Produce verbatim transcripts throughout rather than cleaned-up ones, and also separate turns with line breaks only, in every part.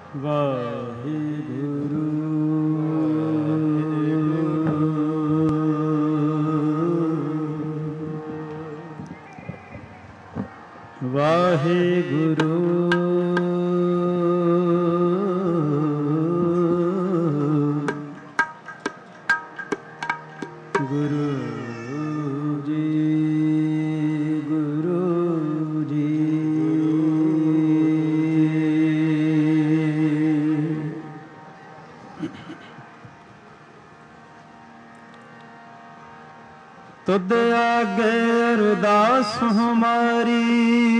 ਵਾਹਿਗੁਰੂ ਵਾਹਿਗੁਰੂ ਗੁਰੂ ਜੀ ਗੁਰੂ ਜੀ ਤੁਧ ਆਗੇ ਅਰਦਾਸ ਹਮਾਰੀ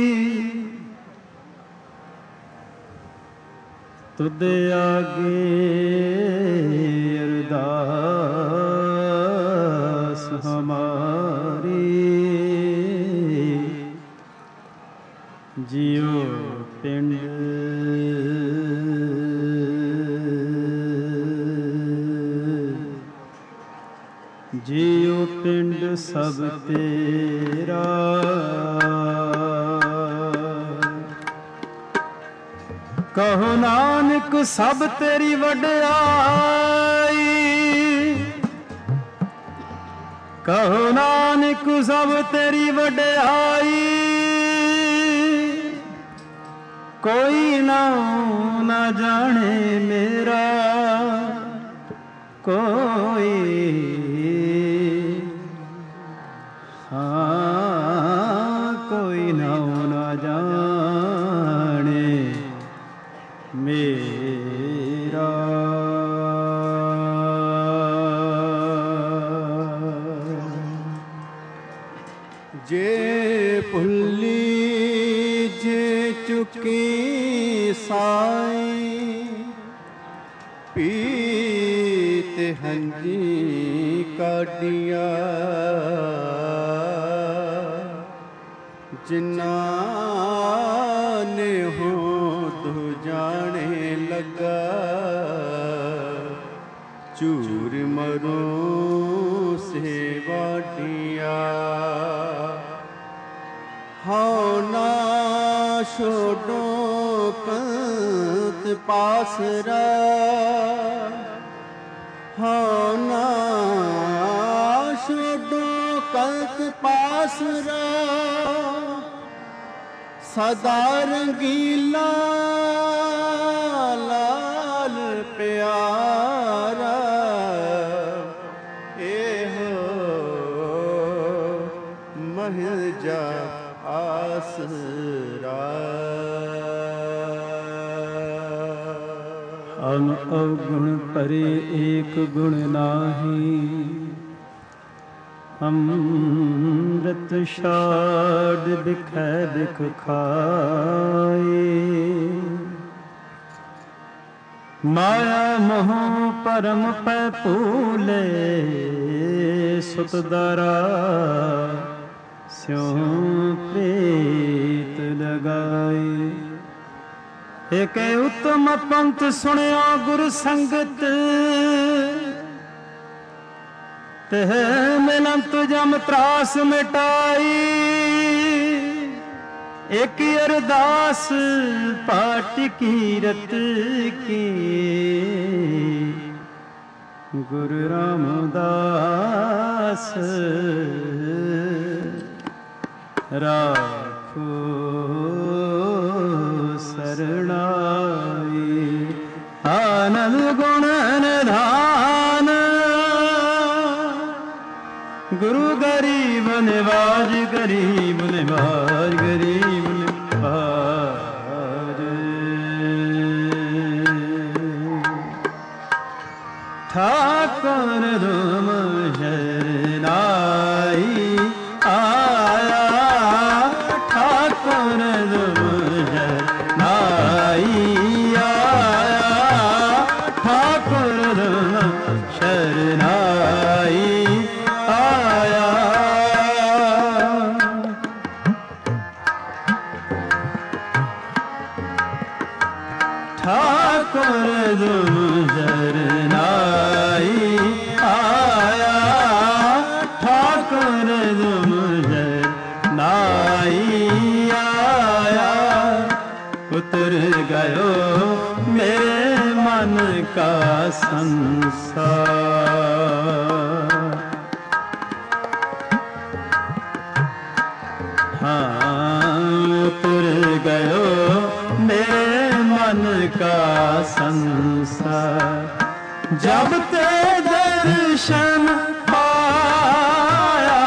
ਤੁਧ ਆਗੇ ਅਰਦਾਸ ਹਮਾਰੀ ਜਿਉ ਪਿੰਡ ਜਿਉ ਪਿੰਡ ਸਭ ਤੇਰਾ ਕਹੋ ਨਾਨਕ ਸਭ ਤੇਰੀ ਵਡਿਆਈ ਕਹੋ ਨਾਨਕ ਸਭ ਤੇਰੀ ਵਡਿਆਈ ਕੋਈ ਨਾਉ ਨਾ ਜਾਣੇ ਮੇਰਾ ਕੋਈ ਹਾਂ ਕੋਈ ਨਾਉ ਨਾ ਜਾਣੇ ਮੇਰਾ ਜੇ ਭੁੱਲੀ ਜੇ ਚੁੱਕੀ ਸਾਈ ਪੀਤ ਹੰਝੀ ਕਾਢੀਆਂ ਜਿਨ੍ਹਾਂ ਨੇ ਹੋ ਤੂੰ ਜਾਣੇ ਲੱਗਾ ਚੂਰ ਮਰੋ ਸੇ ਵਾਢੀਆਂ ਹਉ ਨਾ ਛੋਡੋ ਕੰਤ ਪਾਸਰਾ ਹਉ ਨਾ ਛੋਡੋ ਕੰਤ ਪਾਸਰਾ ਸਦਾ ਰੰਗੀਲਾ ਲਾਲ ਪਿਆਰਾ ਇਹੋ ਮਹਿਲ ਜਾ ਆਸਰਾ ਅਨ ਅਵਗੁਣ ਪਰੇ ਏਕ ਗੁਣ ਨਾਹੀ ਅੰਮ੍ਰਿਤ ਛਾੜ ਬਿਖੈ ਬਿਖ ਖਾਏ ਮਾਇਆ ਮੋਹ ਪਰਮ ਪੈ ਭੂਲੇ ਸੁਤ ਦਾਰਾ ਸਿਉ ਪ੍ਰੀਤ ਲਗਾਏ ਏਕ ਉਤਮ ਪੰਥ ਸੁਣਿਆ ਗੁਰ ਸੰਗਤ ਤਹ ਮਿਲੰਤ ਜਮ ਤਰਾਸ ਮਿਟਾਈ ਇੱਕ ਅਰਦਾਸ ਪਾਟ ਕੀਰਤ ਕੀ ਗੁਰੂ ਰਾਮਦਾਸ ਰਾਖੋ ਸਰਣਾਈ ਆਨੰਦ ਗੁਣ ਨਿਧਾਨ ਗੁਰੂ ਗਰੀਬ ਨਿਵਾਜ ਗਰੀਬ ਨਿਵਾਜ ਗਰੀਬ ਨਿਵਾਜ ਠਾਕੁਰ ਧੂਮ ਸ਼ਰਨਾਈ ਆਇਆ ਠਾਕੁਰ ਧੂਮ ਸ਼ਰਨਾਈ ਆਇਆ ਠਾਕੁਰ ਧੂਮ ਸ਼ਰਨਾਈ ਆਇਆ ਠਾਕੁਰ ਧੂਮ ਸ਼ਰਨਾਈ ਆਇਆ ਠਾਕੁਰ ਧੂਮ ਸ਼ਰਨਾਈ ਆਇਆ ਉਤਰ ਗਇਓ ਮੇਰੇ का संसार। हाँ उतर गयो मेरे मन का संसार, जब ते दर्शन पाया।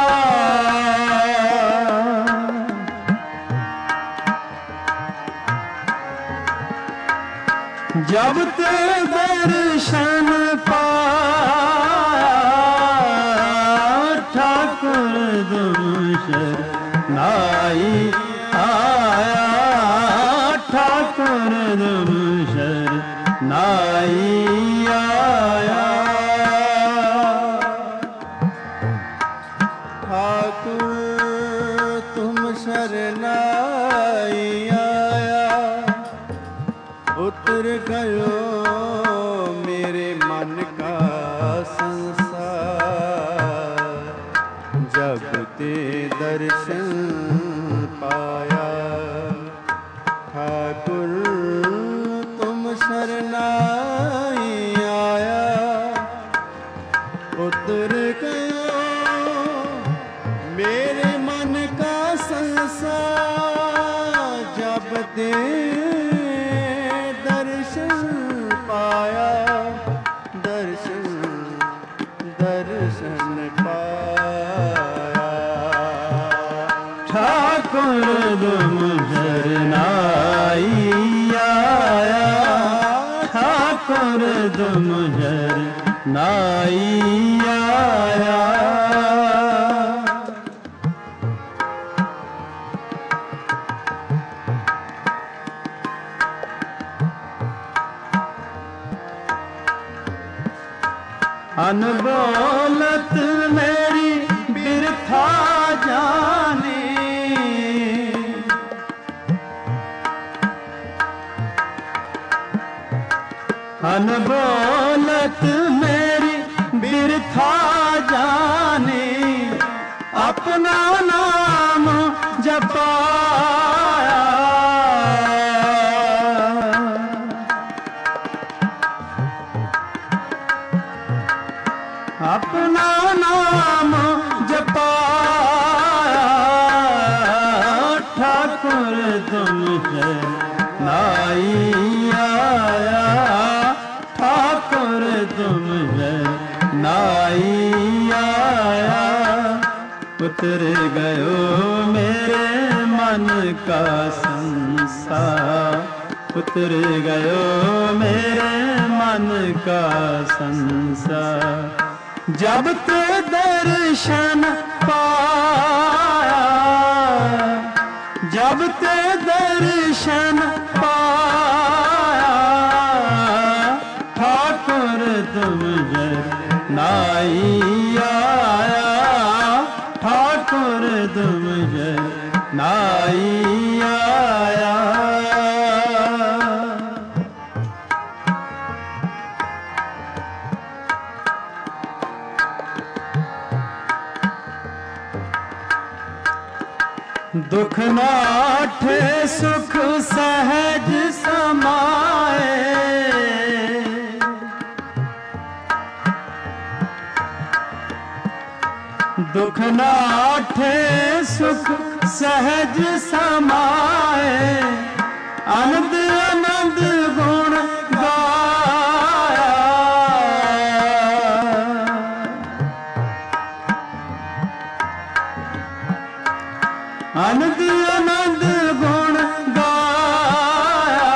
जब ते दर्शन पाया, ठाकुर तुम शरनाई आया। ठाकुर तुम शरनाई आया।
ठाकुर तुम शरनाई आया, उतर गयो मेरे मन का संसार, जब ते दर्शन पाया। ठाकुर तुम शरनाई आया, उतर गयो मेरे मन का संसार, जब ते दर्शन पाया। दर्शन दर्शन पाया।
ठाकुर तुम शरनाई आया। ठाकुर तुम शरनाई आया। अनबोलत मेरी बिरथा जाने, अनबोलत मेरी बिरथा जाने, अपना नाम जपाया। अपना नाम जपाया। ठाकुर तुम शरनाई आया। ठाकुर तुम शरनाई आया। उतर गयो मेरे मन का संसार, उतर गयो मेरे मन का संसार, जब ते दर्शन पाया। जब ते दर्शन पाया। ठाकुर तुम शरनाई आया। ठाकुर तुम शरनाई आया। दुख नाठे सुख सहज समाए। दुख नाठे सुख सहज समाए। आनंद आनंद गुण गाया। आनंद आनंद गुण गाया।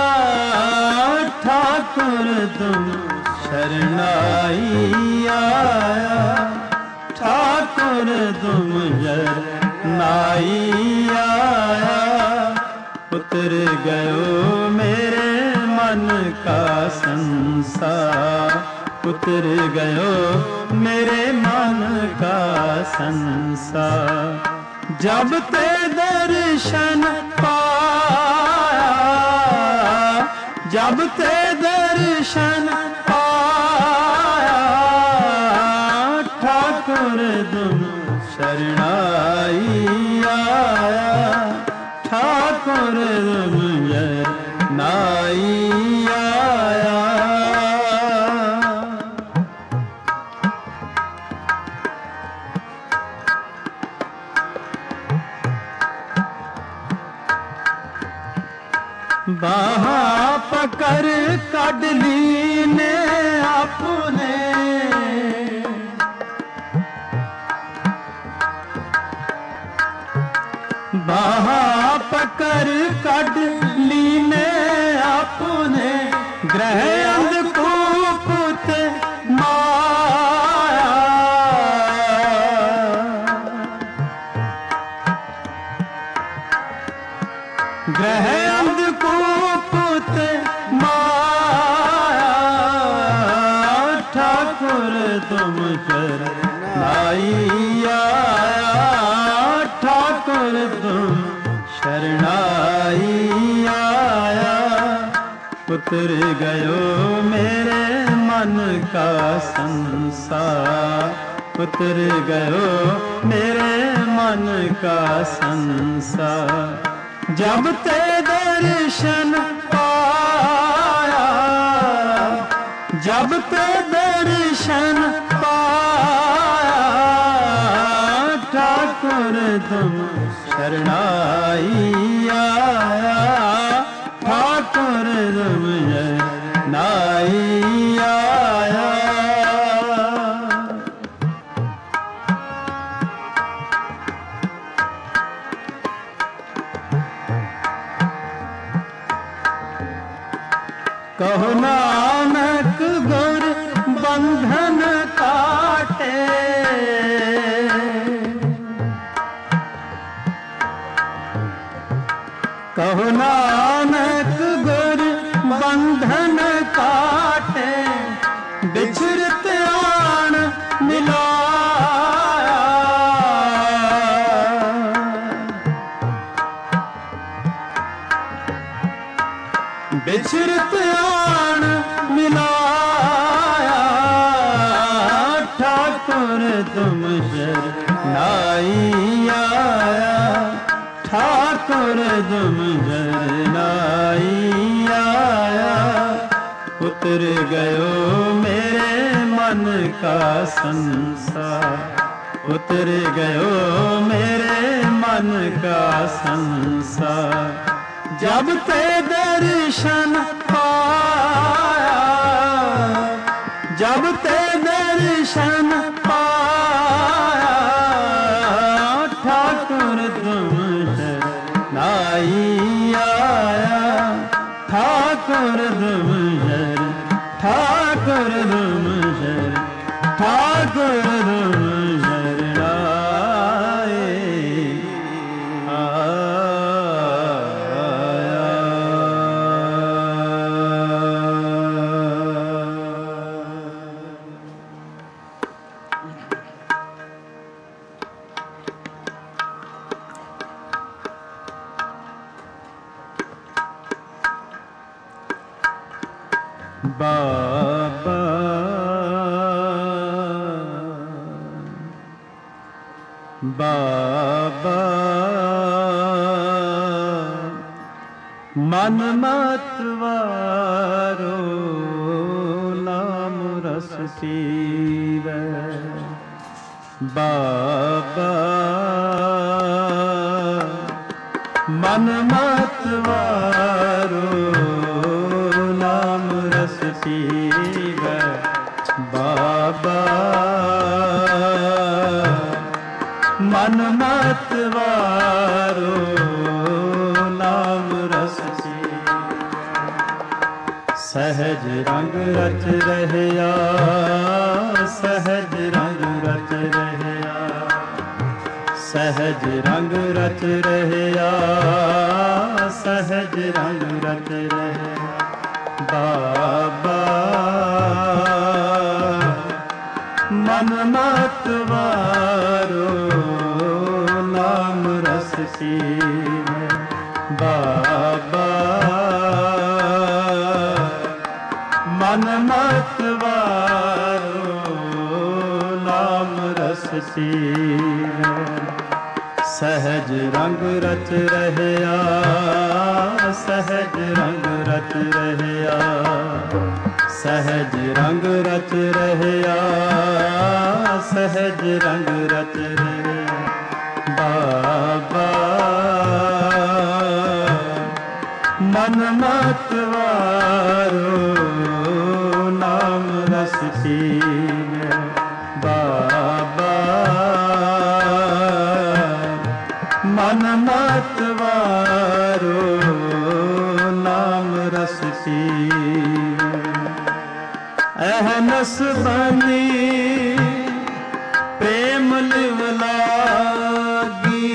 ठाकुर तुम शरनाई आया। ठाकुर तुम शरनाई आया। उतर गयो मेरे मन का संसार, उतर गयो मेरे मन का संसार, जब ते दर्शन पाया। जब ते दर्शन पाया। ठाकुर तुम शरणाई आया। ठाकुर तुम शरणाई आया। पकड़ कढ लीने आपने बाहा पकड़ कढ लीने आपने ग्रह अंधकूप ते माया ग्रह अंधकूप ते माया ठाकुर तुम शरणाई आया ठाकुर तुम शरणाई आया उतर गयो मेरे मन का संसार उतर गयो मेरे मन का संसार जब ते दर्शन पाया जब ते दर्शन पाया ठाकुर तुम शरणाई आया ठाकुर तुम शरणाई आया कहो नानक गुर बंधन काटे कहो नानक गुर बंधन काटे बिछुरत आन मिलाया बिछुरत आन मिलाया ठाकुर तुम शरणाई आया ठाकुर तुम शरणाई आया उतर गयो मेरे मन का संसार उतर गयो मेरे मन का संसार जब ते दर्शन पाया जब ते दर्शन पाया ठाकुर तुम शरणाई आया ठाकुर तुम शर ठाकुर तुम शर ठाकुर तुम शरणाई आया बाबा बाबा मन मतवारो नाम रस पीवे बाबा मन मतवारो नाम रस पीवे बाबा मन मतवारो नाम रस पीवे सहज रंग रच रहया सहज रंग रच रहया सहज रंग रच रहया सहज रंग रच रहया बाबा मन मतवारो नाम रस पीवे बाबा मन मतवारो नाम रस पीवे सहज रंग रच रहया सहज रंग रच रहया सहज रंग रच रहया सहज रंग रच रहया बाबा मन मतवा ਪੀਵੇ ਬਾਬਾ ਮਨ ਮਤ ਵਾਰੋ ਨਾਮ ਰਸ ਪੀਵੇ ਅਹਨਸ ਬਨੀ ਪ੍ਰੇਮ ਲਿਵ ਲਾਗੀ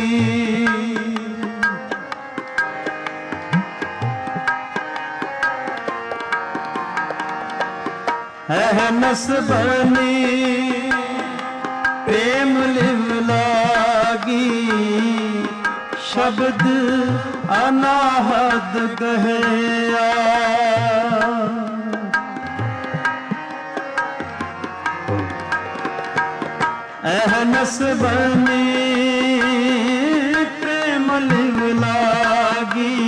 ਅਹਨਸ ਬਨੀ ਪ੍ਰੇਮ ਲਿਵ ਲਾਗੀ ਸ਼ਬਦ ਅਨਾਹਦ ਕਹਿਆ ਅਹਨਸ ਬਨੀ ਪ੍ਰੇਮ ਲਿਵ ਲਾਗੀ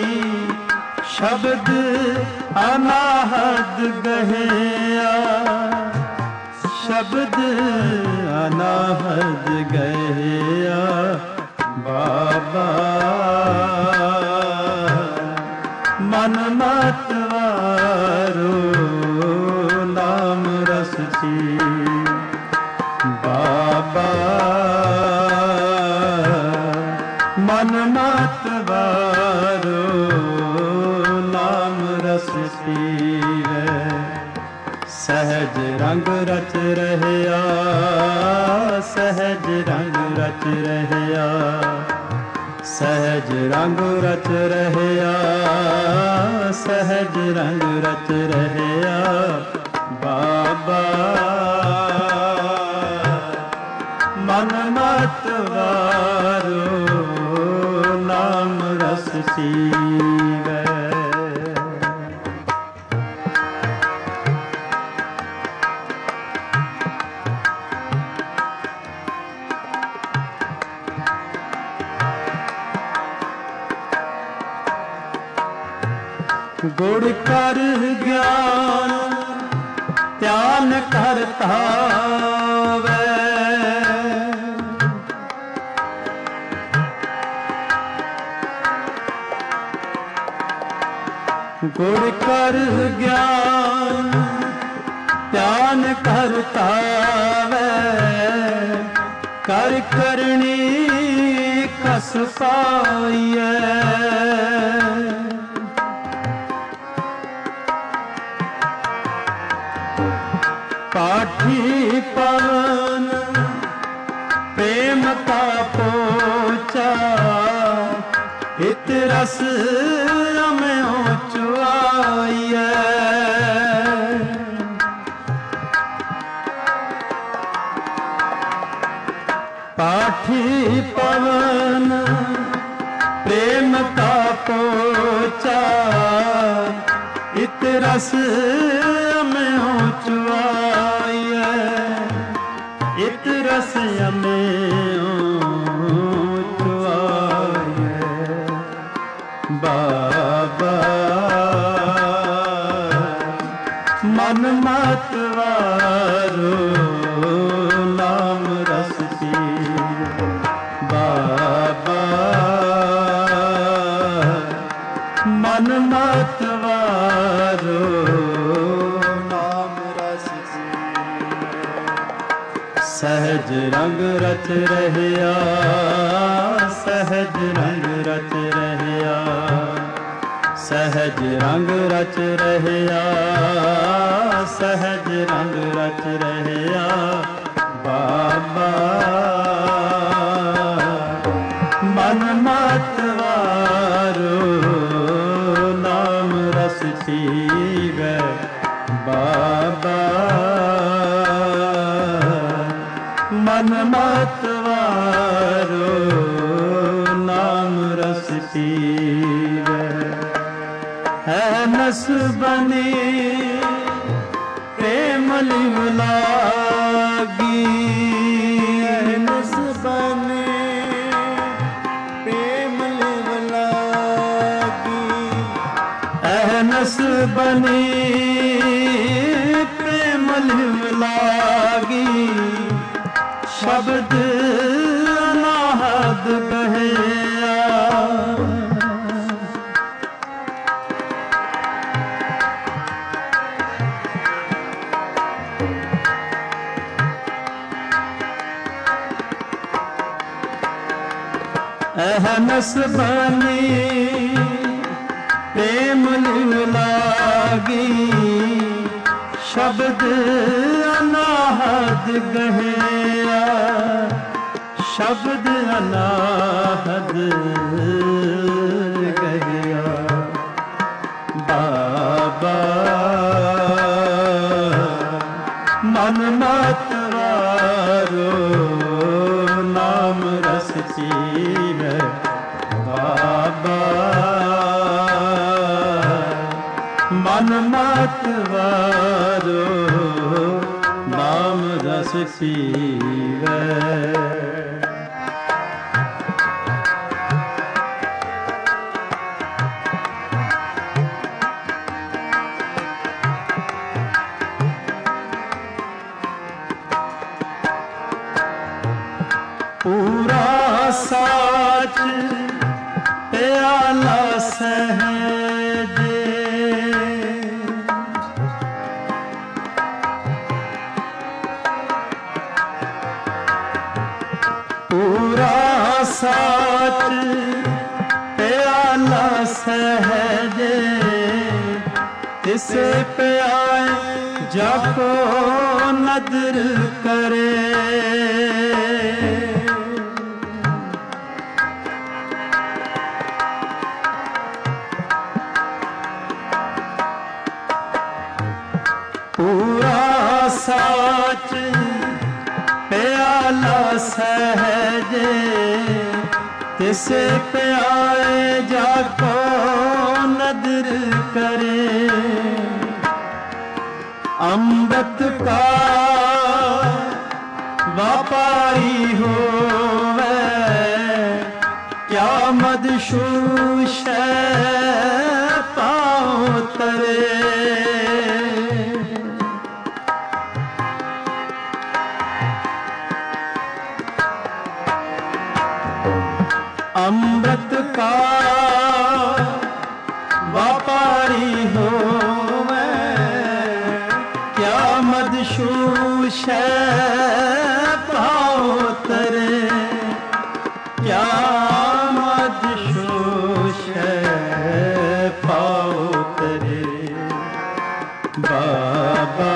ਸ਼ਬਦ ਅਨਾਹਦ ਗਹਿਆ ਸ਼ਬਦ ਅਨਾਹਦ ਗਹਿਆ ਬਾਬਾ ਮਨ ਮਤ ਵਾਰੋ ਨਾਮ ਰਸ ਪੀਵੇ ਬਾਬਾ ਮਨ ਮਤ ਵਾਰੋ ਨਾਮ ਰਸ ਪੀਵੇ ਸਹਿਜ ਰੰਗ ਰਚ ਰਹਿਆ ਸਹਿਜ ਰੰਗ ਰਚ ਰਹਿਆ ਸਹਿਜ ਰੰਗ ਰਚ ਰਹਿਆ ਸਹਿਜ ਰੰਗ ਰਚ ਰਹਿਆ ਬਾਬਾ ਮਨ ਮਤ ਵਾਰੋ ਨਾਮ ਰਸ ਪੀਵੇ ਗੁੜ ਕਰ ਗਿਆਨ ਧਿਆਨ ਕਰਤਾ ਵੇ ਗੁੜ ਕਰ ਗਿਆਨ ਧਿਆਨ ਕਰਤਾ ਵੇ ਕਰ ਕਰਨੀ ਕਸ ਪਾਈਐ ਪਾਠੀ ਪਵਨ ਪ੍ਰੇਮ ਕਾ ਪੋਚਾ ਹਿਤ ਰਸ ਰਮਿਓ ਚੁਆਈਐ ਪਾਠੀ ਪਵਨ ਪ੍ਰੇਮ ਕਾ ਪੋਚਾ ਹਿਤ ਰਸ ਰਮਿਓ ਚੁਆਈਐ ਇਤ ਰਸ ਅਮਿਓ ਚੁਆਈਐ ਬਾਬਾ ਮਨ ਮਤ ਵਾਰੋ ਨਾਮ ਰਸ ਪੀਵੇ ਬਾਬਾ ਮਨ ਮਤ ਵਾਰੋ ਸਹਿਜ ਰੰਗ ਰਚ ਰਹਿਆ ਸਹਿਜ ਰੰਗ ਰਚ ਰਹਿਆ ਸਹਿਜ ਰੰਗ ਰਚ ਰਹਿਆ ਸਹਿਜ ਰੰਗ ਰਚ ਰਹਿਆ ਬਾਬਾ ਮਨ ਮਤ ਵਾਰੋ ਨਾਮ ਰਸ ਪੀਵੇ ਬਾਬਾ ਮਨ ਮਤ ਵਾਰੋ ਨਾਮ ਰਸ ਪੀਵੇ ਹੈ ਨਸ ਬਨੀ ਪ੍ਰੇਮ ਲਿਵ ਲਾਗੀ
ਨਸ ਬਨੀ ਪ੍ਰੇਮ ਲਿਵ ਲਾਗੀ
ਅਹਨਸ ਬਨੀ ਪ੍ਰੇਮ ਲਿਵ ਲਾਗੀ ਸ਼ਬਦ ਅਨਾਹਦ ਕਹਿਆ ਅਹਨਸ ਬਾਨੀ ਪ੍ਰੇਮ ਲਿਵ ਲਾਗੀ ਸ਼ਬਦ ਅਨਾਹਦ ਗਹਿਆ ਸ਼ਬਦ ਅਨਾਹਦ ਗਹਿਆ ਬਾਬਾ ਮਨ ਮਤਵਾਰੋ ਨਾਮ ਰਸ ਪੀਵੈ ਬਾਬਾ ਮਨ ਮਤਵਾਰੋ ਨਾਮ ਰਸ ਪੀਵੈ ਪੂਰਾ ਸਾਚ ਪਿਆਲਾ ਸਹਿਜੇ ਪੂਰਾ ਸਾਚ ਪਿਆਲਾ ਸਹਿਜੇ ਤਿਸੇ ਪਿਆਏ ਜਾਕੋ ਨਦਰ ਕਰੇ ਪੂਰਾ ਸਾਚ ਪਿਆਲਾ ਸਹਿਜੇ ਤਿਸੇ ਪਿਆਏ ਜਾਕੋ ਨਦਰ ਕਰੇ ਅੰਮ੍ਰਿਤ ਕਾ ਵਾਪਾਰੀ ਹੋਵੇ ਕਿਆ ਮਦਸ਼ੂਸ਼ ਪਾਉ ਤਰੇ ਅੰਮ੍ਰਿਤ ਕਾ ਵਾਪਾਰੀ ਹੋਵੇ ਕਿਆ ਮਦਸ਼ੂਸ਼ ਪਾਉ ਤਰੇ ਕਿਆ ਮਦਸ਼ੂਸ਼ ਪਾਉ ਤਰੇ ਬਾਬਾ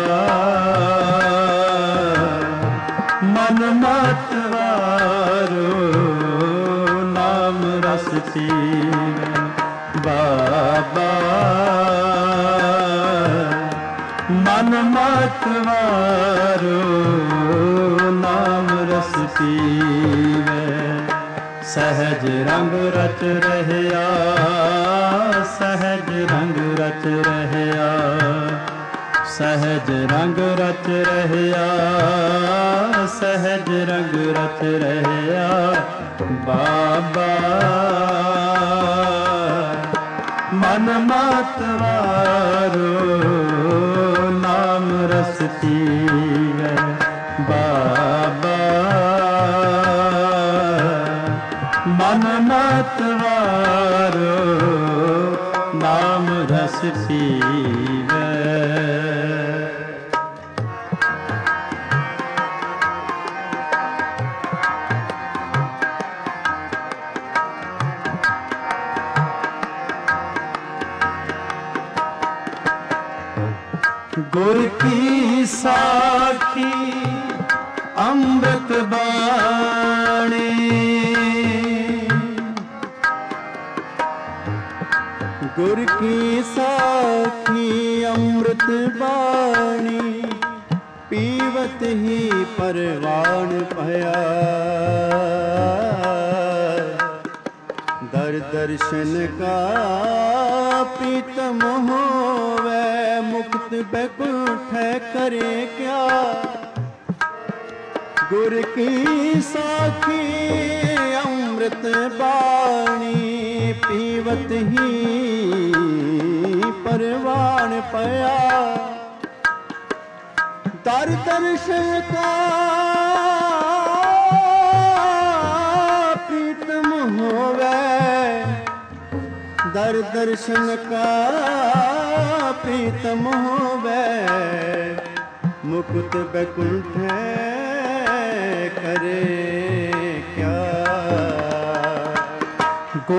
ਮਨ ਮਤਵਾਰੋ ਨਾਮ ਰਸ ਪੀਵੈ ਬਾਬਾ ਮਨ ਮਤਵਾਰੋ ਨਾਮ ਰਸ ਪੀਵੈ ਸਹਿਜ ਰੰਗ ਰਚ ਰਹਿਆ ਸਹਿਜ ਰੰਗ ਰਚ ਰਹਿਆ ਸਹਿਜ ਰੰਗ ਰਚ ਰਹਿਆ ਸਹਿਜ ਰੰਗ ਰਚ ਰਹਿਆ ਬਾਬਾ ਮਨ ਮਤਵਾਰੋ ਨਾਮ ਰਸ ਪੀਵੈ ਬਾਬਾ ਮਨ ਮਤਵਾਰੋ ਨਾਮ ਰਸ ਪੀਵੈ ਗੁਰ ਕੀ ਸਾਖੀ ਅੰਮ੍ਰਿਤ ਬਾਣੀ ਗੁਰ ਕੀ ਸਾਖੀ ਅੰਮ੍ਰਿਤ ਬਾਣੀ ਪੀਵਤ ਹੀ ਪਰਵਾਨ ਭਇਆ ਦਰ ਦਰਸ਼ਨ ਕਾ ਪ੍ਰੀਤਮ ਹੋਵੇ ਮੁਕਤ ਬੈਕੁੰਠ ਕਰੇ ਕਿਆ ਗੁਰ ਕੀ ਸਾਖੀ ਅੰਮ੍ਰਿਤ ਬਾਣੀ ਪੀਵਤ ਹੀ ਪਰਵਾਨ ਪਿਆ ਦਰ ਦਰਸ਼ਨ ਕਾ ਪ੍ਰੀਤਮ ਹੋਵੇ ਦਰ ਦਰਸ਼ਨ ਕਾ ਪ੍ਰੀਤਮ ਹੋਵੇ ਮੁਕਤ ਬੈਕੁੰਠ ਕਰੇ ਕਿਆ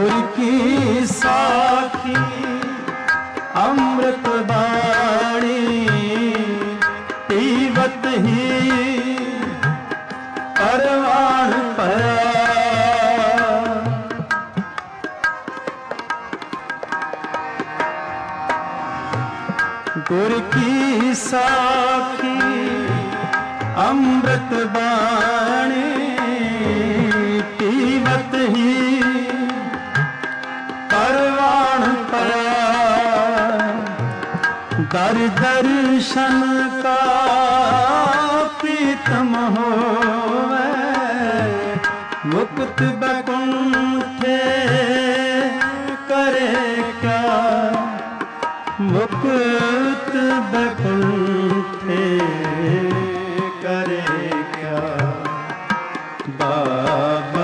गुर की साखी अमृत बाणी पीवत ही परवान पया। गुर की साखी अमृत बाणी पीवत ही परवान पया। दर दर्शन का प्रीतम होवे मुक्त बैकुंठे करे क्या। मुक्त बैकुंठे करे क्या। बाबा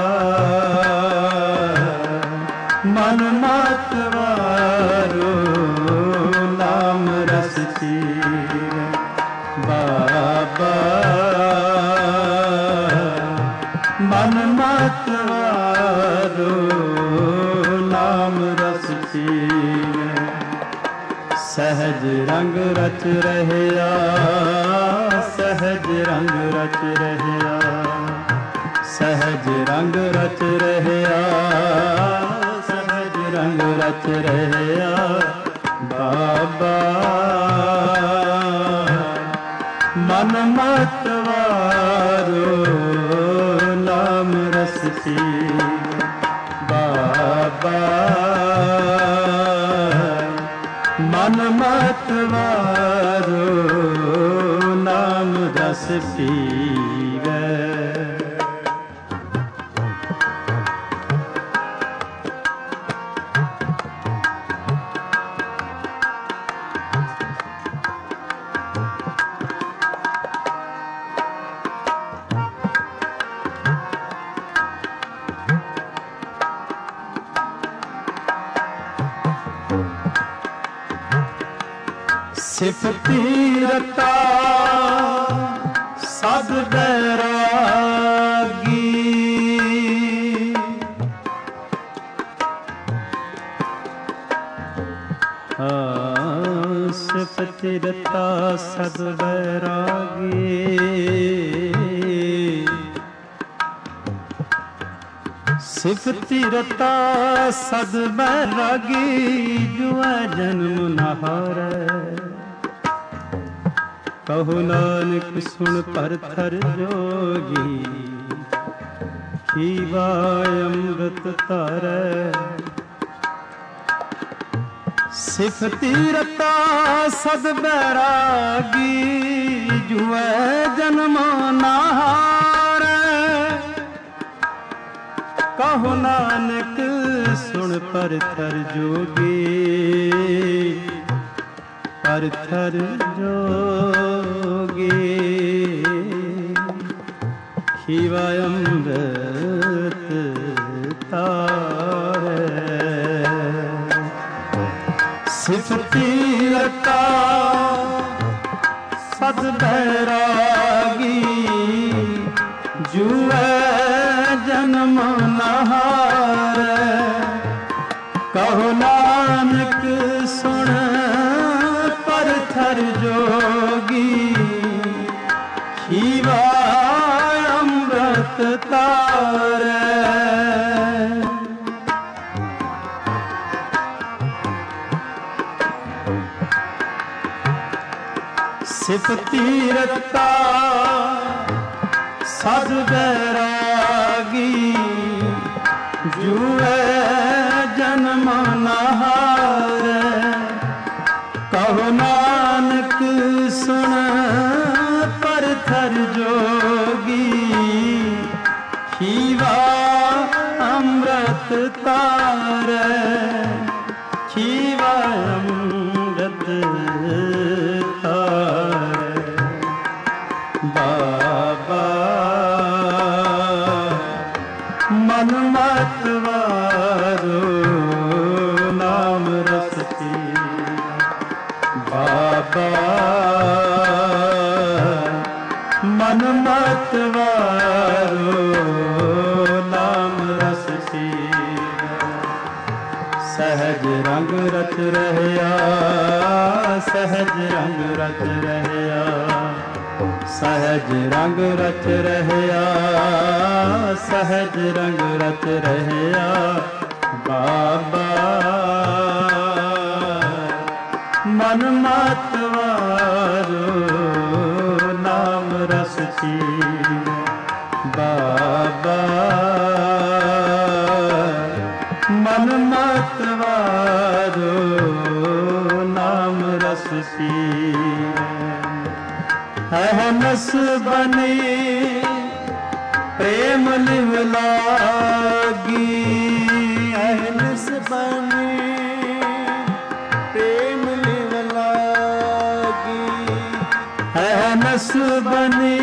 मन मतवारो नाम रस पीवे। बाबा मन मतवारो नाम रस पीवे। सहज रंग रच रहया सहज रंग रच रहया। सहज रंग रच रहया सहज रंग रच रहया। बाबा मन मतवारो नाम रस पीवे। बाबा मन मतवारो नाम रस पीवे। सिफती रता सद बैरागी। हाँ सिफती रता सद बैरागी। सिफती रता सद बैरागी जुआ जन्म न हारै। कहो नानक सुन परथर जोगी खीवा अमृत तारै। सिफती रता सद बैरागी जुए जन्म न हारै। कहो नानक सुन परथर जोगी परथर जोगी खीवा अमृत तारै। सिफती रता सद बैरागी जुए जन्म न हारै। कहो नानक सुन परथर जोगी खीवा अमृत तारै। सिफती रता सद बैरागी जुए जन्म न हारै। कहो नानक सुन परथर जोगी खीवा अमृत तारै। खीवा अमृत तारै। बाबा मन मतवारो नाम रस पीवे। बाबा मन मतवारो नाम रस पीवे। ਸਹਿਜ ਰੰਗ ਰਚ ਰਹਿਆ, ਸਹਿਜ ਰੰਗ ਰਚ ਰਹਿਆ, ਸਹਿਜ ਰੰਗ ਰਚ ਰਹਿਆ, ਸਹਿਜ ਰੰਗ ਰਚ ਰਹਿਆ। ਬਾਬਾ ਮਨ ਮਤਵਾਰੋ ਨਾਮ ਰਸ ਪੀਵੈ, ਬਾਬਾ ਮਨ ਮਤਵਾਰੋ ਨਾਮ ਰਸ ਪੀਵੈ। ਹੈ ਨਸ ਬਨੀ ਪ੍ਰੇਮ ਲਿਵ ਲਾਗੀ,
ਹੈ ਨਸ ਬਨੀ ਪ੍ਰੇਮ ਲਿਵ ਲਾਗੀ,
ਹੈ ਨਸ ਬਨੀ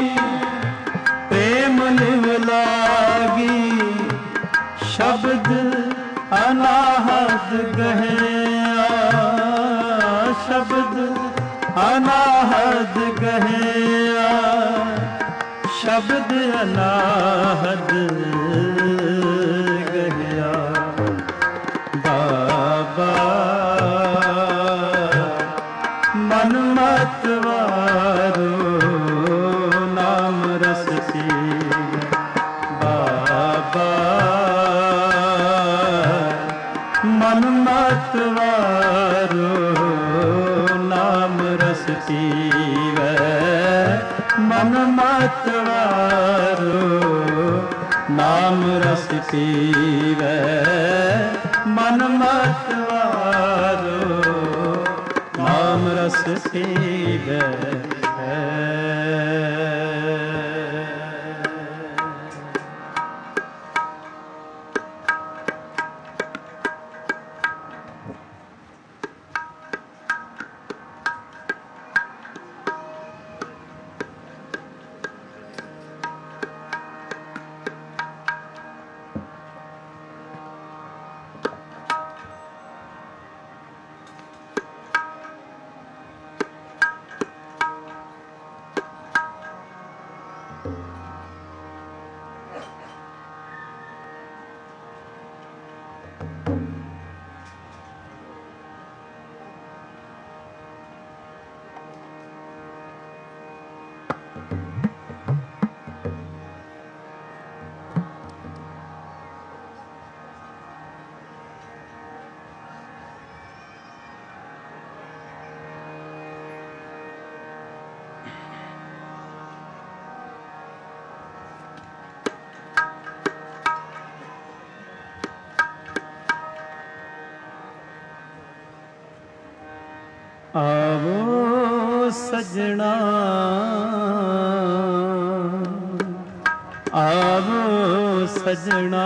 ਪ੍ਰੇਮ ਲਿਵ ਲਾਗੀ। ਸ਼ਬਦ ਅਨਾਹਦ ਗਹਿਆ, ਸ਼ਬਦ ਅਨਾਹਦ ਗਹਿਆ, ਸ਼ਬਦ ਅਨਾਹਦ ਗਹਿਆ। ਬਾਬਾ ਮਨ ਮਤਵਾਰੋ ਨਾਮ ਰਸ ਪੀਵੈ, ਬਾਬਾ ਮਨ ਮਤਵਾਰੋ ਨਾਮ ਰਸ ਪੀਵੈ, ਮਨ ਮਤਵਾਰੋ ਨਾਮ ਰਸ ਪੀਵੈ, ਮਨ ਮਤਵਾਰੋ ਨਾਮ ਰਸ ਪੀਵੈ। ਆਵੋ ਸਜਣਾ, ਆਵੋ ਸਜਣਾ,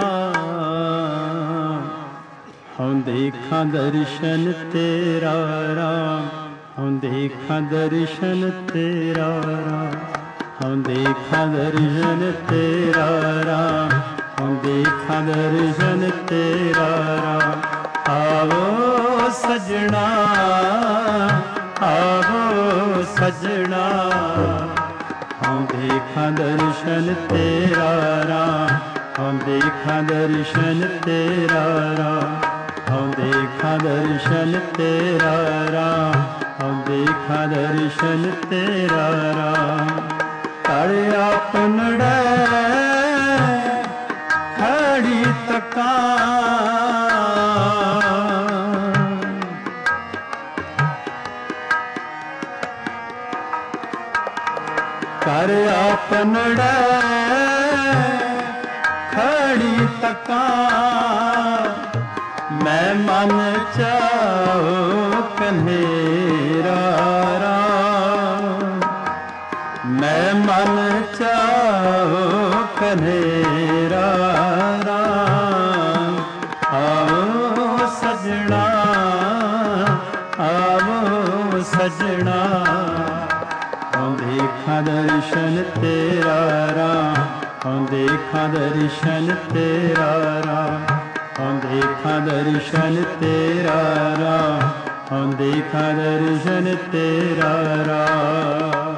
ਹਉ ਦੇਖਾਂ ਦਰਸ਼ਨ ਤੇਰਾ ਰਾਮ, ਹਉ ਦੇਖਾਂ ਦਰਸ਼ਨ ਤੇਰਾ ਰਾਮ, ਹਉ ਦੇਖਾਂ ਦਰਸ਼ਨ ਤੇਰਾ ਰਾਮ, ਹਉ ਦੇਖਾਂ ਦਰਸ਼ਨ ਤੇਰਾ ਰਾਮ। ਆਵੋ ਸਜਣਾ, ਆਵੋ ਸਜਣਾ, ਹਉ ਦੇਖਾਂ ਦਰਸ਼ਨ ਤੇਰਾ ਰਾਮ, ਹਉ ਦੇਖਾਂ ਦਰਸ਼ਨ ਤੇਰਾ ਰਾਮ, ਹਉ ਦੇਖਾਂ ਦਰਸ਼ਨ ਤੇਰਾ ਰਾਮ, ਹਉ ਦੇਖਾਂ ਦਰਸ਼ਨ ਤੇਰਾ ਰਾਮ। ਘਰ ਆਪਨੜੈ ਖੜੀ ਤਕਾਂ, ਘਰ ਆਪਨੜੈ ਖੜੀ ਤਕਾਂ। ਮੈਂ ਮਨ ਚਾਉ ਕਨੇਰਾ ਰਾਮ, ਮੈਂ ਮਨ ਚਾਉ ਕਨੇਰਾ ਰਾਮ। ਆਵੋ ਸਜਣਾ, ਆਵੋ ਸਜਣਾ, ਹਉ ਦੇਖਾਂ ਦਰਸ਼ਨ ਤੇਰਾ ਰਾਮ, ਹਉ ਦੇਖਾਂ ਦਰਸ਼ਨ ਤੇਰਾ ਰਾਮ, ਹਉ ਦੇਖਾਂ ਦਰਸ਼ਨ ਤੇਰਾ ਰਾਮ, ਹਉ ਦੇਖਾਂ ਦਰਸ਼ਨ ਤੇਰਾ ਰਾਮ।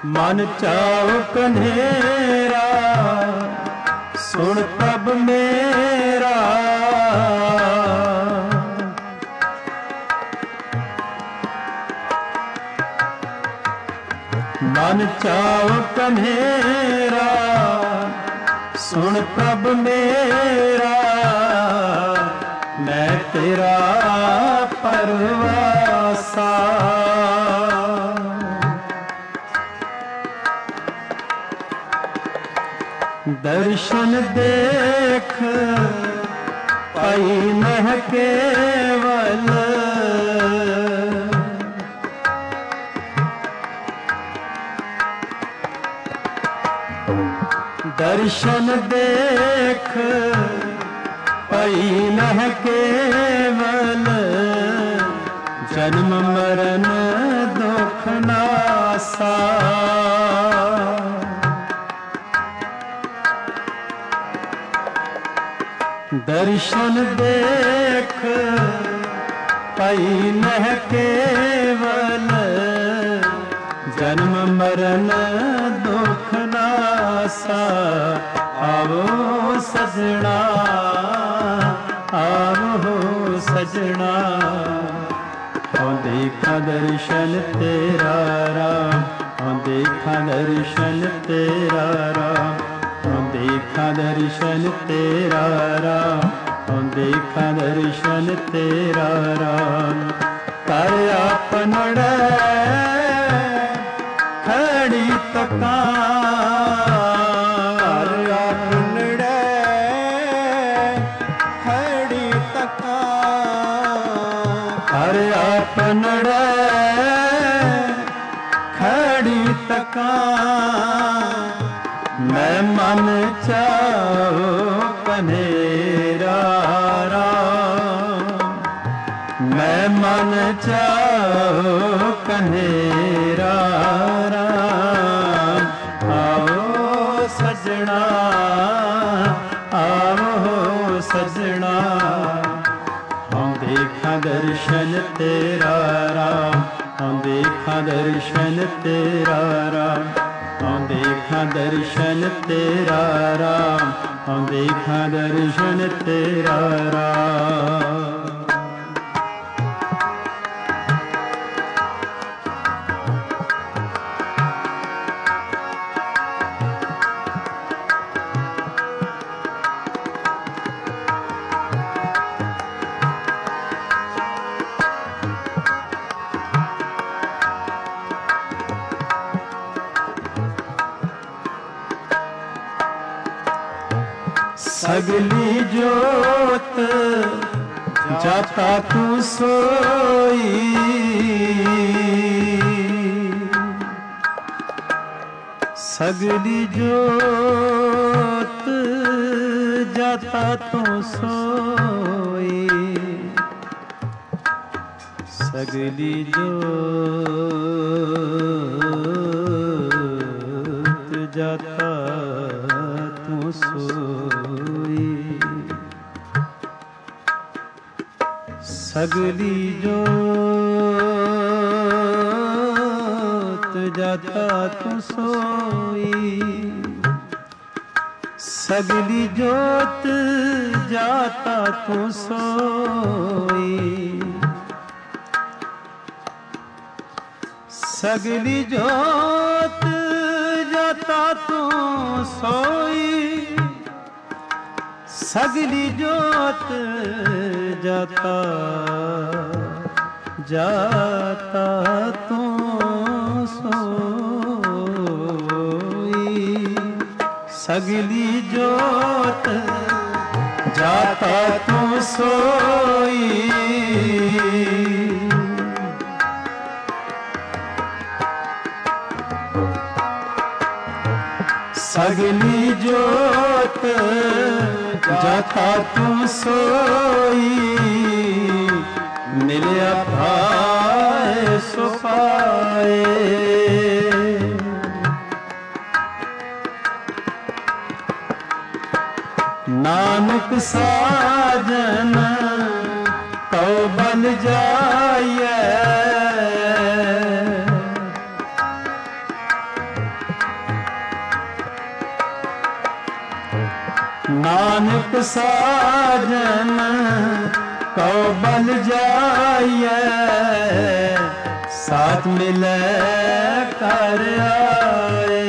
ਮਨ ਚਾਉ ਕਨੇਰਾ ਸੁਣ ਪ੍ਰਭ ਮੇਰਾ। ਮਨ ਚਾਉ ਕਨੇਰਾ ਸੁਣ ਪ੍ਰਭ ਮੇਰਾ। ਮੈਂ ਤੇਰਾ ਪਰਵਾਸਾ। ਦਰਸ਼ਨ ਦੇਖ ਪਾਈ ਮਹਿ ਕੇਵਲ। ਦਰਸ਼ਨ ਦੇਖ ਪਈ ਮਹਿ ਕੇਵਲ। ਜਨਮ ਮਰਨ ਦੁਖ ਨਾਸਾ। ਦਰਸ਼ਨ ਦੇਖ ਪਈ ਮਹਿ ਕੇਵਲ। ਜਨਮ ਮਰਨ ਦੁਖ ਨਾਸਾ। ਆਵੋ ਸਜਣਾ ਆਵੋ ਸਜਣਾ। ਹਉ ਦੇਖਾਂ ਦਰਸ਼ਨ ਤੇਰਾ ਰਾਮ। ਹਉ ਦੇਖਾਂ ਦਰਸ਼ਨ ਤੇਰਾ ਰਾਮ। ਹਉ ਦੇਖਾਂ ਦਰਸ਼ਨ ਤੇਰਾ ਰਾਮ। ਹਉ ਦੇਖਾਂ ਦਰਸ਼ਨ ਤੇਰਾ ਰਾਮ। ਕਰ ਆਪਨੜੈ ਖੜੀ ਤਕਾਂ।
ਕਰ ਆਪਨੜੈ ਖੜੀ ਤਕਾਂ।
ਕਰ ਆਪਨੜੈ ਖੜੀ ਤਕਾਂ। ਮੈਂ ਮਨ ਚਾਉ ਕਨੇਰਾ ਰਾਮ। ਮੈਂ ਮਨ ਚਾਉ ਕਨੇਰਾ ਰਾਮ। ਆਓ ਸਜਣਾ ਆਓ ਸਜਣਾ। ਹਉ ਦੇਖਾਂ ਦਰਸ਼ਨ ਤੇਰਾ ਰਾਮ। ਹਉ ਦੇਖਾਂ ਦਰਸ਼ਨ ਤੇਰਾ ਰਾਮ। ਹਉ ਦੇਖਾਂ ਦਰਸ਼ਨ ਤੇਰਾ ਰਾਮ। ਹਉ ਦੇਖਾਂ ਦਰਸ਼ਨ ਤੇਰਾ ਰਾਮ। ਸਗਲੀ ਜੋਤ ਜਾਤਾ ਤੂੰ ਸੋਈ। ਸਗਲੀ ਜੋਤ ਜਾਤਾ ਤੂੰ ਸੋਈ। ਸਗਲੀ ਜੋਤ ਜਾਤਾ ਤੂੰ ਸੋਈ। ਸਗਲੀ ਜੋਤ ਜਾਤਾ ਤੂੰ ਸੋਈ। ਸਗਲੀ ਜੋਤ ਜਾਤਾ ਤੂੰ ਸੋਈ। ਸਗਲੀ ਜੋਤ ਜਾਤਾ ਤੂੰ ਸੋਈ। ਸਗਲੀ ਜੋਤ ਜਾਤਾ ਜਾਤਾ ਤੂੰ ਸੋਈ। ਸਗਲੀ ਜੋਤ ਜਾਤਾ ਤੂੰ ਸੋਈ। ਸਗਲੀ ਜੋਤ ਜਾਤਾ ਤੂੰ ਸੋਈ। ਮਿਲਿਆ ਭਾਏ ਸੋ ਪਾਏ। ਨਾਨਕ ਸਾਜਨ ਕਉ ਬਲ ਜਾਈਐ। साजन कौ बल जाइए साथ मिले कर आए।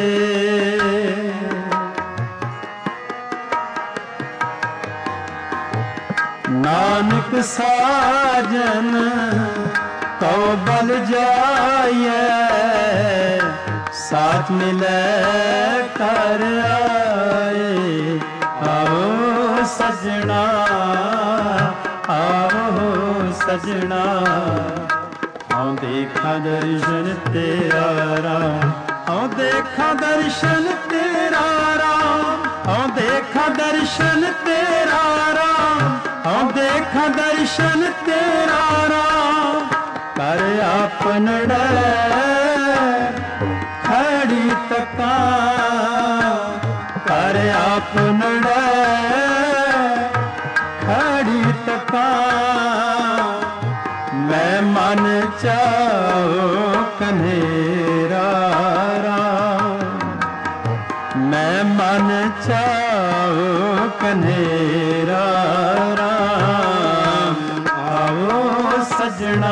नानक साजन कौ बल जाइए साथ मिले कर आए। आओ सजना आओ सजना आओ देखा दर्शन तेरा राम। आओ देखा दर्शन तेरा राम। आओ देखा दर्शन तेरा राम। आओ देखा दर्शन तेरा राम। कर आपनड़े खड़ी तका कर आपनड़े खड़ी तका। मैं मन चाओ कन्हेरा राम। मैं मन चाओ कन्हेरा राम। आओ सजना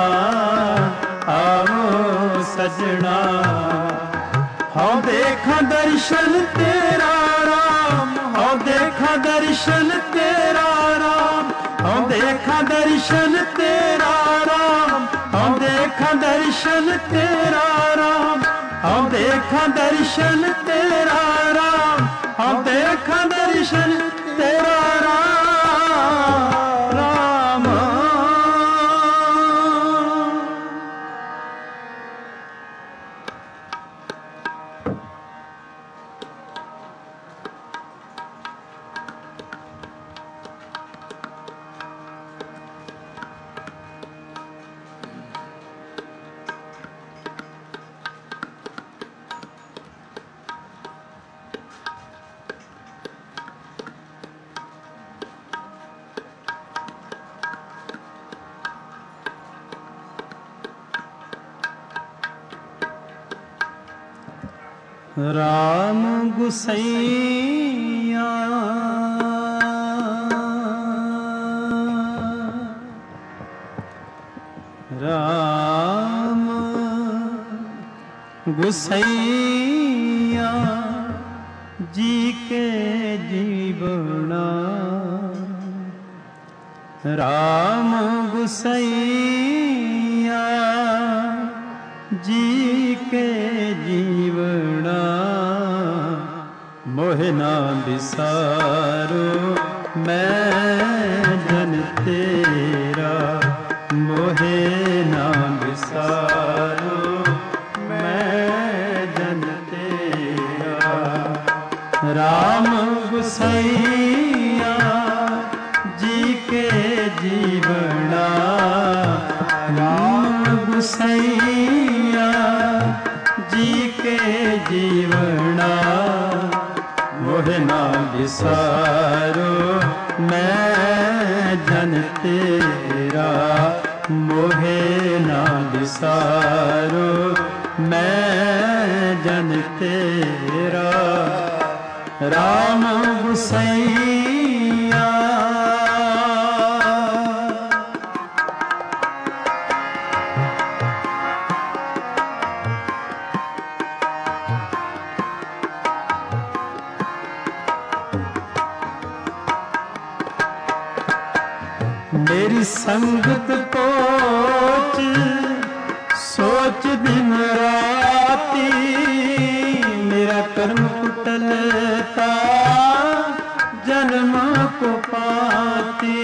आओ सजना हाँ देखा दर्शन तेरा राम। हाँ देखा दर्शन तेरा राम। हाँ देखा दर्शन तेरा राम। हाँ देखा दर्शन तेरा राम। हाँ देखा दर्शन तेरा राम। हाँ देखा दर्शन तेरा राम राम। राम गुसैया राम गुसैया जी के जीवना। राम गुसैया जी के जीवना। मोहे ना बिसारो मैं जन तेरा। मोहे ना बिसारो मैं जन तेरा। राम गुसैया जी के जीवना। राम गुसैया जी के जीवना। मोहे ना बिसारो मैं जन तेरा। मोहे ना बिसारो मैं जन तेरा। राम गुसैया मेरी संगत कोच सोच दिन राती। मेरा कर्म कुटलता जन्म को पाती।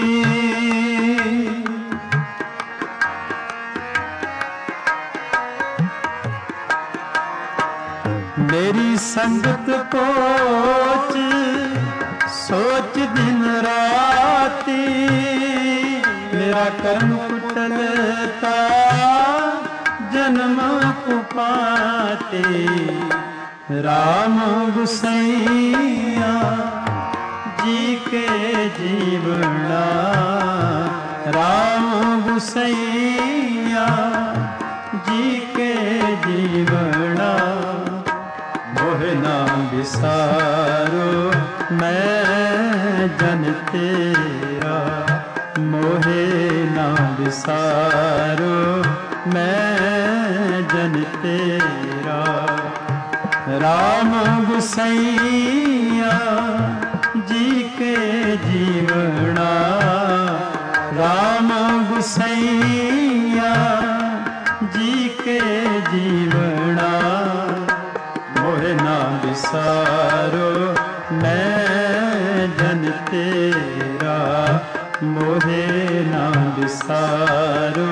मेरी संगत कोच सोच दिन राती। मेरा कर्म कुटलता जन्म को पाते। राम गुसैया जी के जीवना। राम गुसैया जी के जीवना। मोहे ना बिसारो मैं जन तेरा मोहे ना विसारो मैं जन तेरा। राम गुसैया जी के जीवना राम गुसैया जी के जीवना मोहे ना विसारो मैं जन तेरा मोहे ना विसारो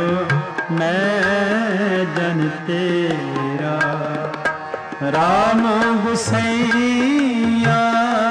मैं जन तेरा। राम गुसैया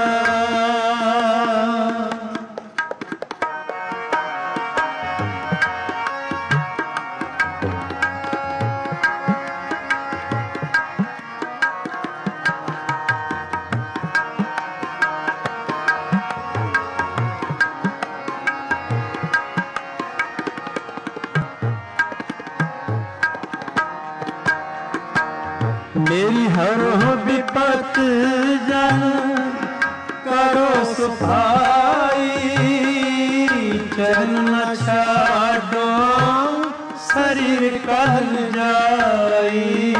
मेरी हर विपत जन करो सफाई चरण न छाडो शरीर कहल जाई।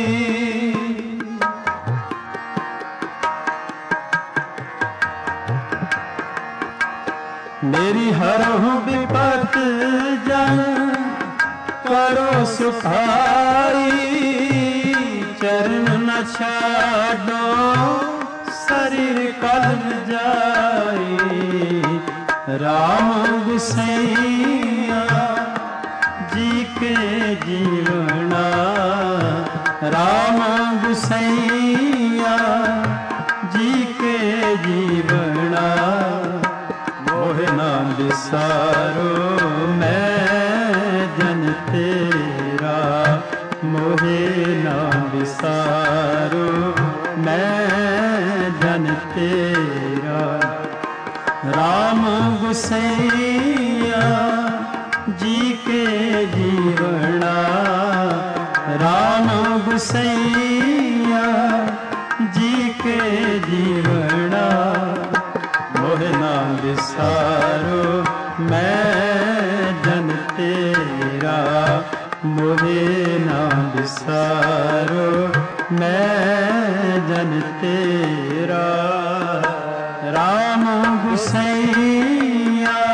मेरी हर विपत जन करो सफाई चरण न छाडो शरीर कल जाई। राम गुसैया जी के जीवना राम गुसैया जी के जीवना मोहे ना विसारो मैं जन तेरा मोहे ना विसारो मैं जन तेरा। राम गुसैया जी के जीवना राम गुसैया जी के जीवना मोहे ना विसारो मैं जन तेरा मोहे ना विसारो मैं जन तेरा। राम गुसैया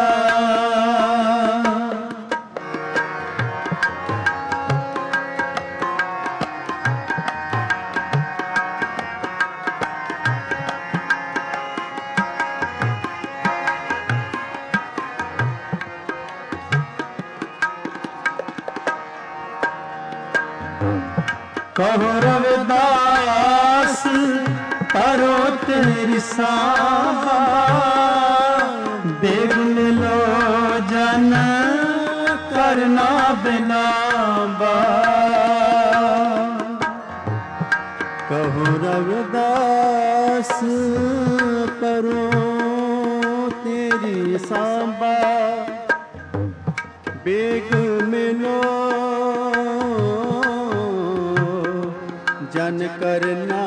कहो रविदास परो तेरी सांबा देख लो जन करना बिनाबा।
कहो रविदास परो तेरी सांबा बेग मिलो जन करना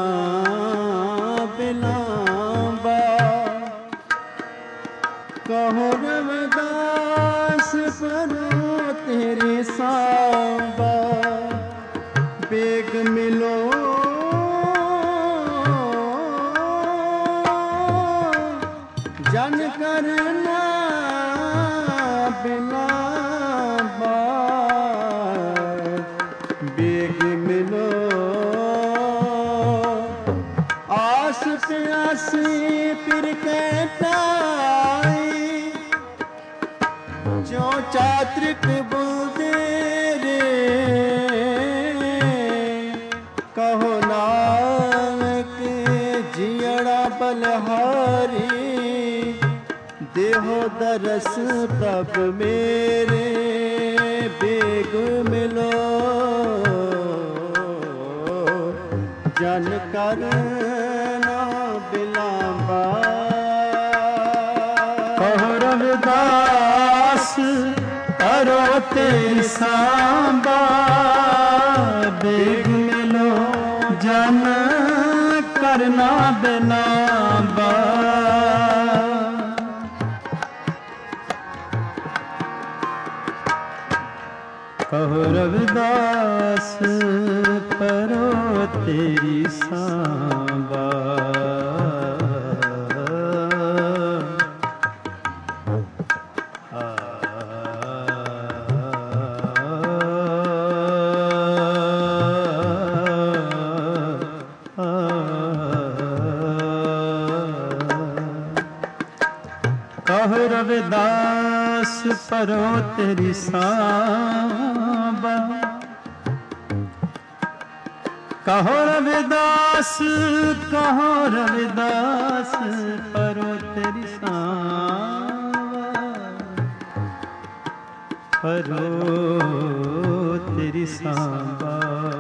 बिलाबा। कहो रविदास परो तेरी सांबा बेग मिलो जन करना बिलाबा। बेग मिलो आस प्यासी फिर कहताई जो चात्रिक बुलदे रे। कहो नानक जियड़ा बलहारी देहो दरस प्रभ मेरे बेग मिलो जन करना बिलाबा।
कहो रविदास परो तेरी सांबा बेग मिलो जन करना बिलाबा। ਕਹੋ ਰਵਿਦਾਸ ਪਰੋ ਤੇਰੀ ਸਾਂਭਾ। ਕਹੋ ਰਵਿਦਾਸ ਪਰੋ ਤੇਰੀ ਸਾਂਭਾ। ਕਹੋ ਰਵਿਦਾਸ ਕਹੋ ਰਵਿਦਾਸ ਪਰੋ ਤੇਰੀ ਸਾਂਭਾ। ਪਰੋ ਤੇਰੀ ਸਾਂਭਾ।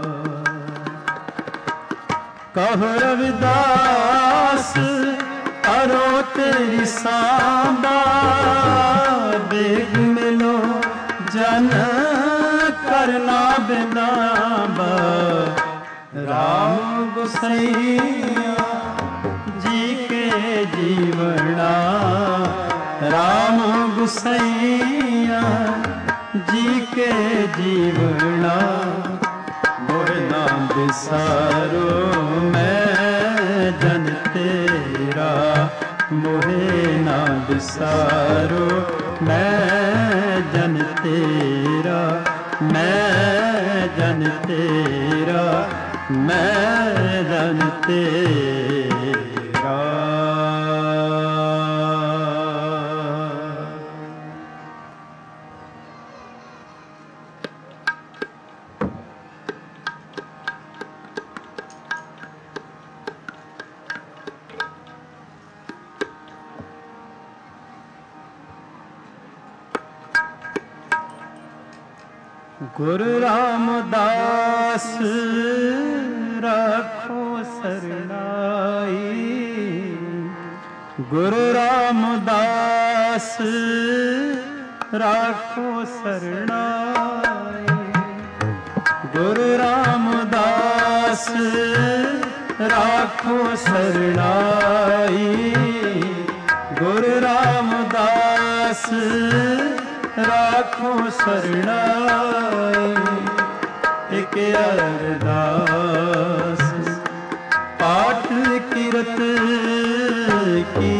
ਕਹੋ ਰਵਿਦਾਸ ਪਰੋ ਤੇਰੀ ਸਾਂਭਾ। ਬੇਗ ਮਿਲੋ ਜਨ ਕਰਨਾ ਬਿਨਾਬਾ। ਰਾਮ ਗੁਸਈਆ ਜੀ ਕੇ ਜੀਵਣਾ। ਰਾਮ ਗੁਸਈਆ ਜੀ ਕੇ ਜੀਵਣਾ। ਮੋਹਿ ਨਾ ਬਿਸਾਰੋ ਮੈਂ ਜਨ ਤੇਰਾ। ਮੋਹਿ ਨਾ ਬਿਸਾਰੋ ਮੈਂ ਜਨ ਤੇਰਾ। ਮੈਂ ਜਨ ਤੇਰਾ। ਮੈਂ ਜਨ ਤੇਰਾ। ਗੁਰੂ ਰਾਮਦਾਸ ਰਾਖੋ ਸਰਨਾਈ। ਗੁਰੂ ਰਾਮਦਾਸ ਰਾਖੋ ਸਰਨਾਈ। ਗੁਰੂ ਰਾਮਦਾਸ ਰਾਖੋ ਸਰਨਾਈ। ਗੁਰੂ ਰਾਮਦਾਸ ਰਾਖੋ ਸਰਨਾਈ। ਇਕ ਅਰਦਾਸ ਪਾਠ ਕਿਰਤ ਕੀ।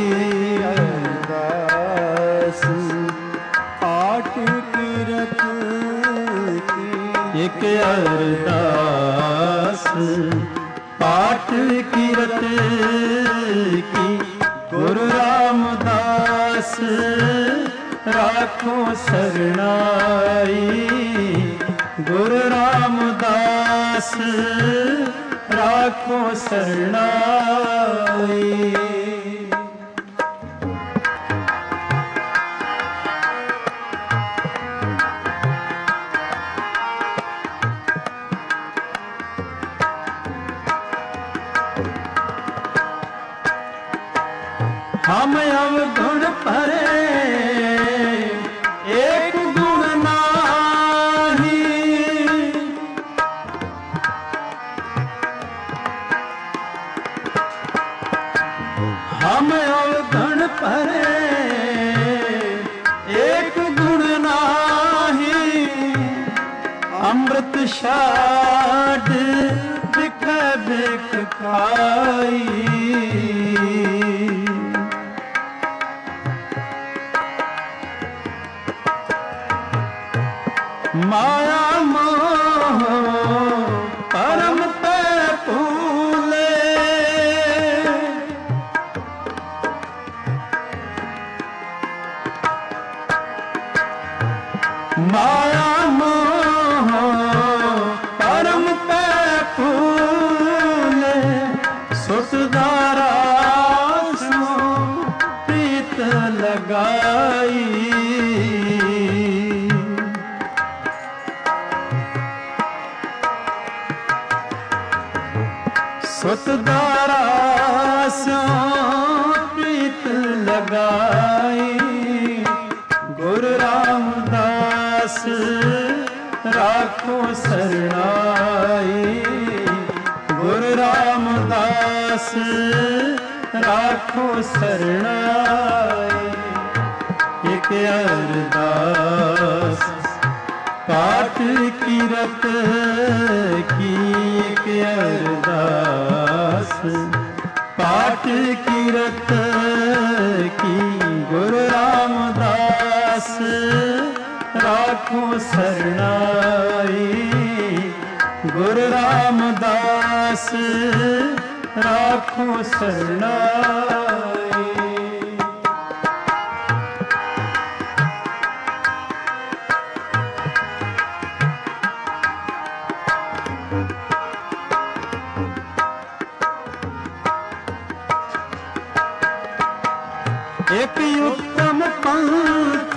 ਅਰਦਾਸ ਪਾਠ ਕਿਰਤ ਕੀ। ਇਕ ਅਰਦਾਸ ਪਾਠ ਕਿਰਤ ਕੀ। ਗੁਰੂ ਰਾਮਦਾਸ ਰਾਖੋ ਸਰਨਾਈ। ਗੁਰੂ ਰਾਮਦਾਸ ਰਾਖੋ ਸਰਨਾਈ। हम अवगुण परे एक गुण नाही। हम अवगुण परे एक गुण नाही। अमृत छाड़ बिख बिख खाई। माया मोह परम ते भूले। माया मोह परम ते भूले। सुतदारा सो प्रीत लगाई। सुतदारा सो प्रीत लगाई। गुरु रामदास राखो सरनाई। गुरु रामदास राखो सरनाई। एक अरदास ਪਾਠ ਕੀਰਤ ਕੀ ਇਕ ਅਰਦਾਸ, ਪਾਠ ਕੀਰਤ ਕੀ ਗੁਰੂ ਰਾਮਦਾਸ, ਰਾਖੋ ਸਰਣਾਈ ਗੁਰੂ ਰਾਮਦਾਸ, ਰਾਖੋ ਸਰਣਾਈ। ਇੱਕ ਉੱਤਮ ਪੰਥ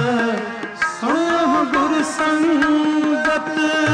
ਸੁਣੋ ਗੁਰ ਸੰਗਤ,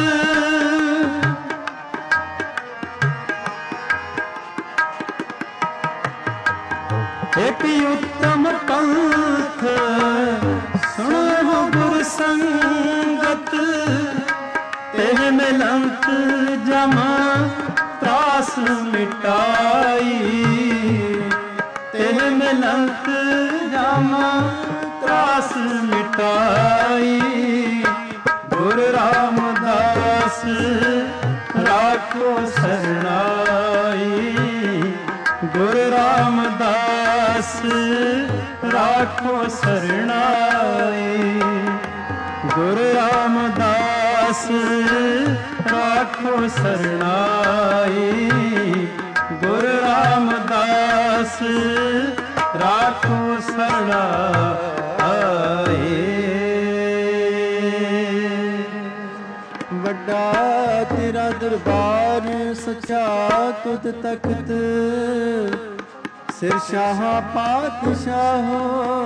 ਇੱਕ ਉੱਤਮ ਪੰਥ ਸੁਣੋ ਗੁਰ ਸੰਗਤ, ਤਿਹ ਮਿਲੰਤ ਜਮਾ ਤਰਾਸ ਮਿਟਾਈ, ਤਿਹ ਮਿਲੰਤ ਜਮਾ ਤਰਾਸ ਮਿਟਾਈ, ਗੁਰ ਰਾਮਦਾਸ ਰਾਖੋ ਸਰਣਾਈ, ਗੁਰ ਰਾਮਦਾਸ ਰਾਖੋ ਸਰਣਾਈ, ਗੁਰ ਰਾਮਦਾਸ ਰਾਖੋ ਸਰਣਾਈ, ਗੁਰ ਰਾਮਦਾਸ ਰਾਖੋ ਸਰਣਾਈ।
ਵੱਡਾ ਤੇਰਾ ਦਰਬਾਰ ਸੱਚਾ ਤੁਧ ਤਖਤ, ਸਿਰ ਸ਼ਾਹ ਪਾਤਸ਼ਾਹੋ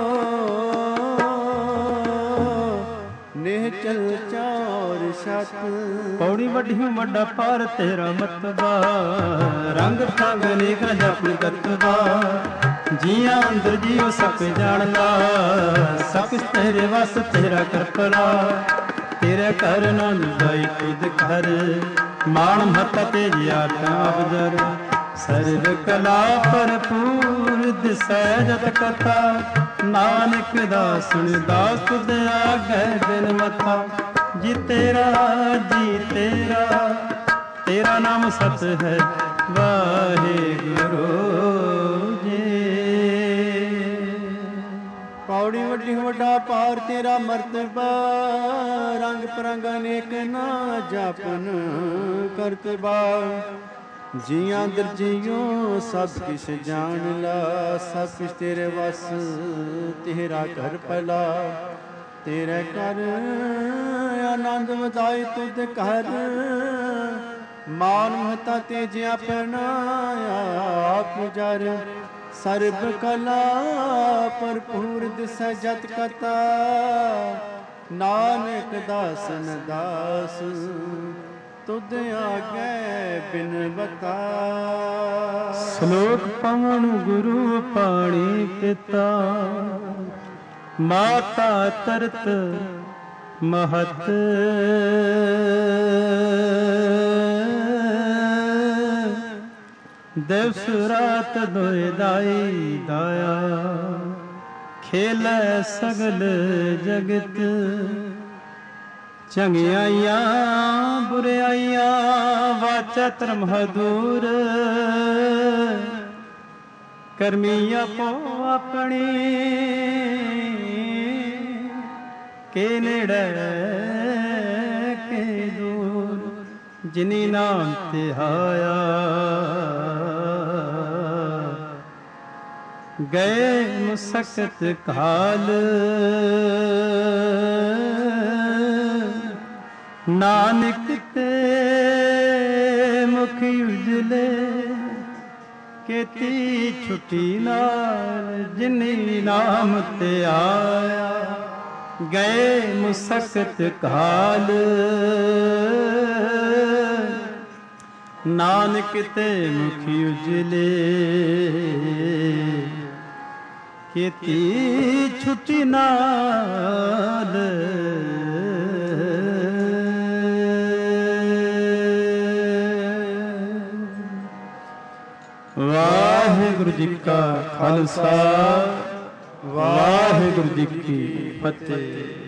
ਨਿਹਚਲ ਚੌਰ ਛਤ।
ਪੌੜੀ ਵੱਡੀ ਵੱਡਾ ਪਰ ਤੇਰਾ ਮਤਬਾ, ਰੰਗ ਠੰਗ ਨੇਕ ਜਪਨ ਕਰਤਬਾ, ਜੀਆਂ ਅੰਦਰ ਜੀਉ ਸਭ ਜਾਣਦਾ, ਸਭ ਤੇਰੇ ਵਸ ਤੇਰਾ ਕਰਪਰਾ, ਤੇਰੇ ਘਰ ਨੰਦ ਦਾਈ ਤੁਧ ਘਰ, ਮਾਣ ਮਹਤਾ ਤੇਰੀ ਆਠਾਂ ਅਬਜਰ, ਸਰਬ ਕਲਾ ਭਰਪੂਰ ਦਿਸੈ ਜਤ ਕਥਾ, ਨਾਨਕ ਦਾ ਸੁਣਦਾ ਤੁਧ ਆਗੈ ਬਿਨ ਮਥਾ, ਜੀ ਤੇਰਾ ਜੀ ਤੇਰਾ, ਤੇਰਾ ਨਾਮ ਸਤ ਹੈ ਵਾਹਿਗੁਰੂ ਜੀ।
ਪੌੜੀ ਵੱਡੀ ਵੱਡਾ ਪਾਰ ਤੇਰਾ ਮਰਤਬਾ, ਰੰਗ ਪਰੰਗ ਅਨੇਕ ਨਾ ਜਾਪਨ ਕਰਤਬਾ, ਜੀਆਂ ਦਰ ਜੀਓ ਸਭ ਕਿਛ ਜਾਣ ਲਾ, ਸਭ ਕਿਛ ਤੇਰੇ ਵਸ ਤੇਰਾ ਘਰ ਭਲਾ, ਤੇਰੇ ਘਰ ਆਨੰਦ ਵਧਾਈ ਤੁਧ ਘਰ, ਮਾਨ ਮਹਤਾ ਤੇਜਿਆ ਪਰਨਾਇਆ ਪੁਜਰ, ਸਰਬ ਕਲਾ ਭਰਪੂਰ ਦਿਸੈ ਜਤ ਕਤਾ, ਨਾਨਕ ਦਾਸਨ ਦਾਸ ਤੁਧ ਆਗੇ ਬਿਨ ਬਤਾ।
ਸ਼ਲੋਕ ਪਵਨ ਗੁਰੂ ਪਾਣੀ ਪਿਤਾ, ਮਾਤਾ ਤਰਤ ਮਹਤ, ਦਿਵਸ ਰਾਤ ਦੋਇ ਦਾਈ ਦਾਇਆ, ਖੇਲੈ ਸਗਲ ਜਗਤ, ਚੰਗਿਆਈਆਂ ਬੁਰਿਆਈਆਂ ਵਾਚਾ ਧਰਮ ਹਦੂਰ, ਕਰਮੀ ਆਪੋ ਆਪਣੀ ਕੇ ਨੇੜੇ ਕੇ ਦੂਰ, ਜਿਨੀ ਨਾਮ ਧਿਆਇਆ ਗਏ ਮੁਸਕਤ ਕਾਲ, ਨਾਨਕ ਤੇ ਮੁਖ ਉਜਲੇ, ਕੀਤੀ ਛੁੱਟੀ ਨਾਲ ਜਿਨੀ ਨਾਮ ਤੇ ਆਇਆ, ਗਏ ਮੁਸਕਤ ਕਾਲ, ਨਾਨਕ ਤੇ ਮੁਖ ਉਜਲੇ, ਕੀਤੀ ਛੁੱਟੀ ਨਾਲ। ਵਾਹਿਗੁਰੂ ਜੀ ਕਾ ਖਾਲਸਾ, ਵਾਹਿਗੁਰੂ ਜੀ ਕੀ ਫਤਿਹ।